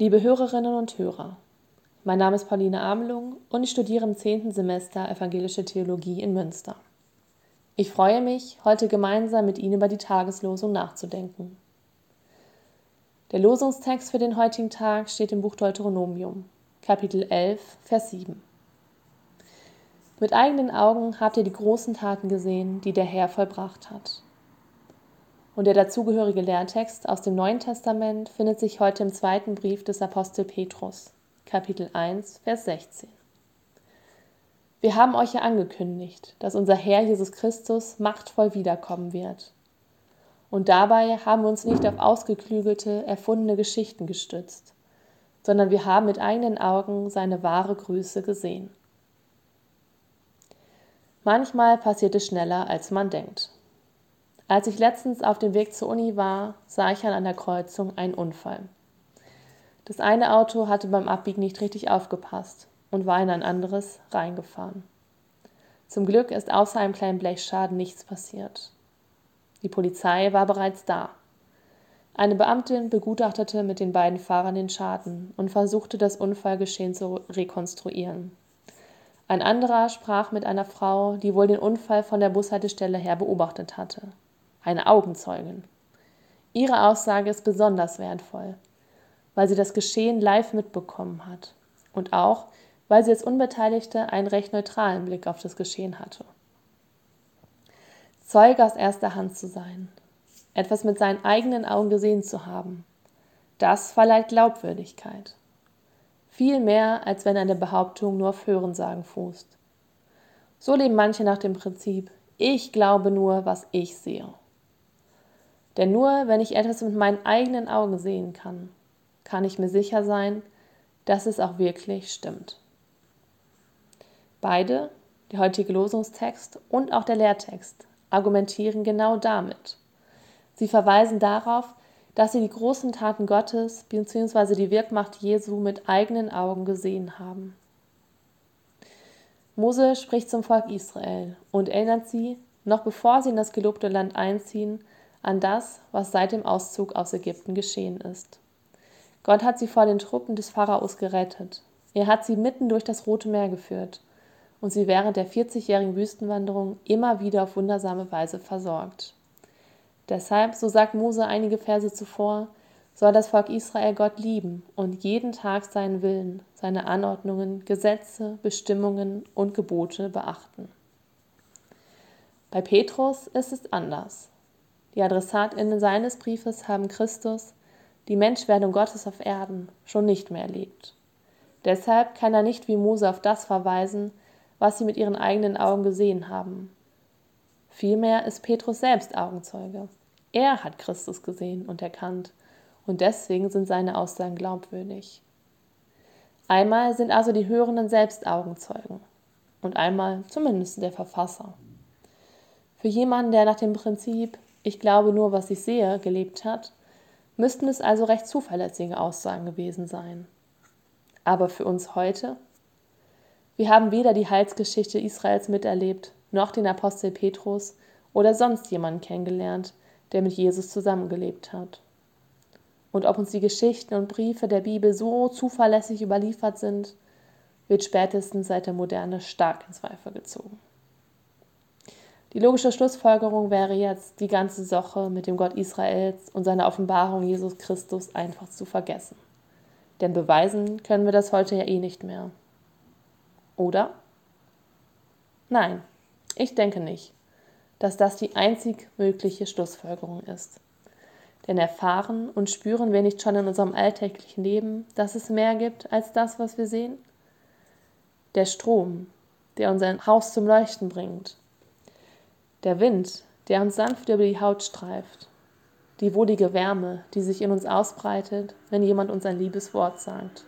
Liebe Hörerinnen und Hörer, mein Name ist Pauline Amelung und ich studiere im 10. Semester Evangelische Theologie in Münster. Ich freue mich, heute gemeinsam mit Ihnen über die Tageslosung nachzudenken. Der Losungstext für den heutigen Tag steht im Buch Deuteronomium, Kapitel 11, Vers 7. Mit eigenen Augen habt ihr die großen Taten gesehen, die der Herr vollbracht hat. Und der dazugehörige Lehrtext aus dem Neuen Testament findet sich heute im zweiten Brief des Apostel Petrus, Kapitel 1, Vers 16. Wir haben euch ja angekündigt, dass unser Herr Jesus Christus machtvoll wiederkommen wird. Und dabei haben wir uns nicht auf ausgeklügelte, erfundene Geschichten gestützt, sondern wir haben mit eigenen Augen seine wahre Größe gesehen. Manchmal passiert es schneller, als man denkt. Als ich letztens auf dem Weg zur Uni war, sah ich an einer Kreuzung einen Unfall. Das eine Auto hatte beim Abbiegen nicht richtig aufgepasst und war in ein anderes reingefahren. Zum Glück ist außer einem kleinen Blechschaden nichts passiert. Die Polizei war bereits da. Eine Beamtin begutachtete mit den beiden Fahrern den Schaden und versuchte, das Unfallgeschehen zu rekonstruieren. Ein anderer sprach mit einer Frau, die wohl den Unfall von der Bushaltestelle her beobachtet hatte. Eine Augenzeugin. Ihre Aussage ist besonders wertvoll, weil sie das Geschehen live mitbekommen hat und auch, weil sie als Unbeteiligte einen recht neutralen Blick auf das Geschehen hatte. Zeuge aus erster Hand zu sein, etwas mit seinen eigenen Augen gesehen zu haben, das verleiht Glaubwürdigkeit. Viel mehr, als wenn eine Behauptung nur auf Hörensagen fußt. So leben manche nach dem Prinzip, ich glaube nur, was ich sehe. Denn nur, wenn ich etwas mit meinen eigenen Augen sehen kann, kann ich mir sicher sein, dass es auch wirklich stimmt. Beide, der heutige Losungstext und auch der Lehrtext, argumentieren genau damit. Sie verweisen darauf, dass sie die großen Taten Gottes bzw. die Wirkmacht Jesu mit eigenen Augen gesehen haben. Mose spricht zum Volk Israel und erinnert sie, noch bevor sie in das gelobte Land einziehen, an das, was seit dem Auszug aus Ägypten geschehen ist. Gott hat sie vor den Truppen des Pharaos gerettet. Er hat sie mitten durch das Rote Meer geführt und sie während der 40-jährigen Wüstenwanderung immer wieder auf wundersame Weise versorgt. Deshalb, so sagt Mose einige Verse zuvor, soll das Volk Israel Gott lieben und jeden Tag seinen Willen, seine Anordnungen, Gesetze, Bestimmungen und Gebote beachten. Bei Petrus ist es anders. Die AdressatInnen seines Briefes haben Christus, die Menschwerdung Gottes auf Erden, schon nicht mehr erlebt. Deshalb kann er nicht wie Mose auf das verweisen, was sie mit ihren eigenen Augen gesehen haben. Vielmehr ist Petrus selbst Augenzeuge. Er hat Christus gesehen und erkannt und deswegen sind seine Aussagen glaubwürdig. Einmal sind also die Hörenden selbst Augenzeugen und einmal zumindest der Verfasser. Für jemanden, der nach dem Prinzip ich glaube nur, was ich sehe, gelebt hat, müssten es also recht zuverlässige Aussagen gewesen sein. Aber für uns heute? Wir haben weder die Heilsgeschichte Israels miterlebt, noch den Apostel Petrus oder sonst jemanden kennengelernt, der mit Jesus zusammengelebt hat. Und ob uns die Geschichten und Briefe der Bibel so zuverlässig überliefert sind, wird spätestens seit der Moderne stark in Zweifel gezogen. Die logische Schlussfolgerung wäre jetzt, die ganze Sache mit dem Gott Israels und seiner Offenbarung Jesus Christus einfach zu vergessen. Denn beweisen können wir das heute ja eh nicht mehr. Oder? Nein, ich denke nicht, dass das die einzig mögliche Schlussfolgerung ist. Denn erfahren und spüren wir nicht schon in unserem alltäglichen Leben, dass es mehr gibt als das, was wir sehen? Der Strom, der unser Haus zum Leuchten bringt. Der Wind, der uns sanft über die Haut streift. Die wohlige Wärme, die sich in uns ausbreitet, wenn jemand uns ein liebes Wort sagt.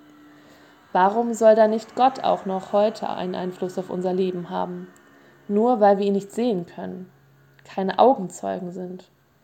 Warum soll da nicht Gott auch noch heute einen Einfluss auf unser Leben haben? Nur weil wir ihn nicht sehen können, keine Augenzeugen sind.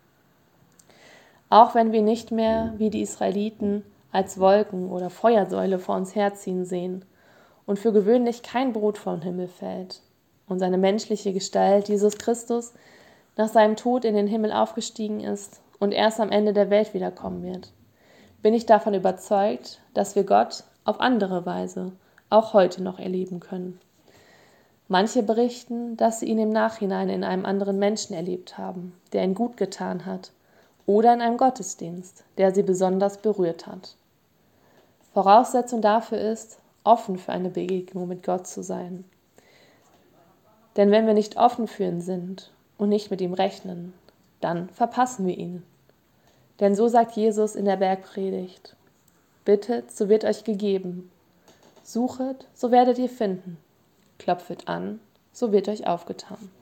Auch wenn wir nicht mehr, wie die Israeliten, als Wolken oder Feuersäule vor uns herziehen sehen und für gewöhnlich kein Brot vom Himmel fällt und seine menschliche Gestalt, Jesus Christus, nach seinem Tod in den Himmel aufgestiegen ist und erst am Ende der Welt wiederkommen wird, bin ich davon überzeugt, dass wir Gott auf andere Weise auch heute noch erleben können. Manche berichten, dass sie ihn im Nachhinein in einem anderen Menschen erlebt haben, der ihnen gut getan hat, oder in einem Gottesdienst, der sie besonders berührt hat. Voraussetzung dafür ist, offen für eine Begegnung mit Gott zu sein. Denn wenn wir nicht offen für ihn sind und nicht mit ihm rechnen, dann verpassen wir ihn. Denn so sagt Jesus in der Bergpredigt: Bittet, so wird euch gegeben. Suchet, so werdet ihr finden. Klopfet an, so wird euch aufgetan.